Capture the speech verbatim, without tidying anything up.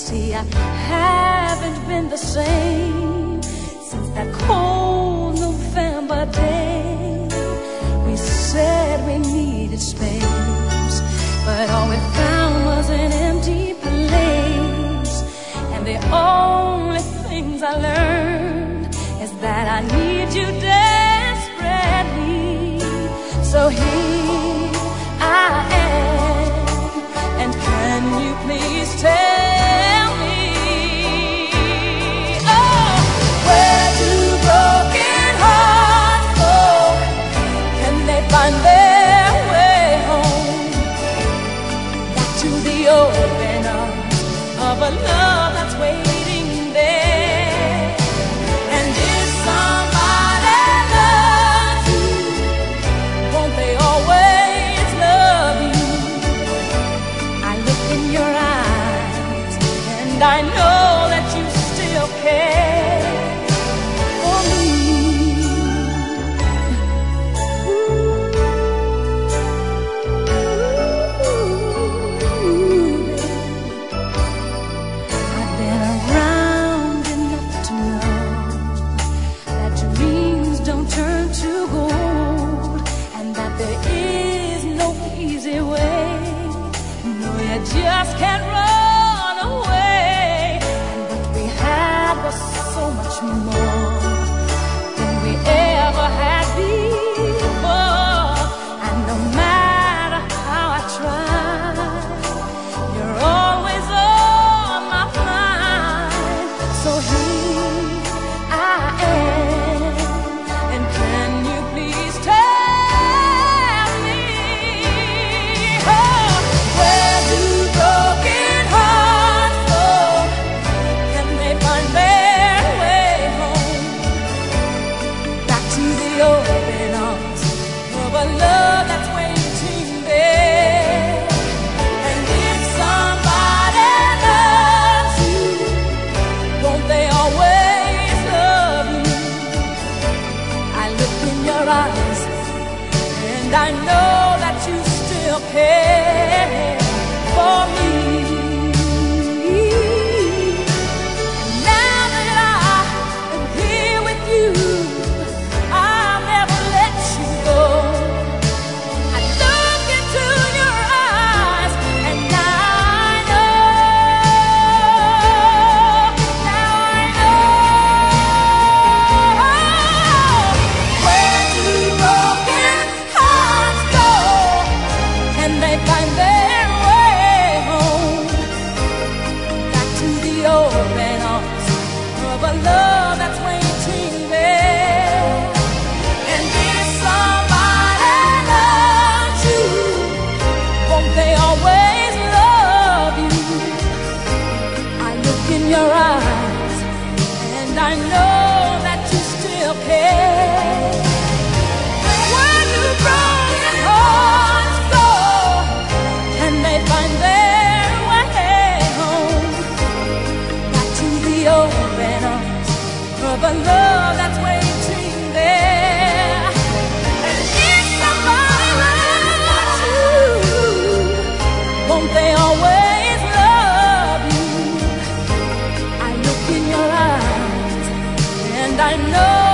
see, I haven't been the same since that cold November day. We said we needed space, but all we found was an empty place. And the only things I learned is that I need you desperately. So here I am, and can you please tell me, oh, where do broken hearts go? Can they find their way home? Back to the open arms of a love that's waiting there. And if somebody loves you, won't they always love you? I look in your eyes, and I know that you still care for me. I've been around enough to know that dreams don't turn to gold, and that there is no easy way. No, you just can't run away. And what we had was so much more than we ever had before. And no matter how I try, you're always on my mind. So here I am, and can you please tell me, oh, where do broken hearts go? Can they find their way home? Back to the open arms of a love that's waiting there. And if somebody loves you, won't they always love you? I look in your eyes, and I know that you still care for me. Now that I am here with you, I'll never let you go. I look into your eyes, and now I know, now I know. Where do broken hearts go? Can they find their way home? Back to the open arms of a love that's waiting there. And if somebody loves you, won't they always love you? I look in your eyes, and I know that you still care. Where do broken hearts go? Can they find their way home? Back to the open arms of a love that's waiting there. And if somebody loves you, won't they always love you? I look in your eyes, and I know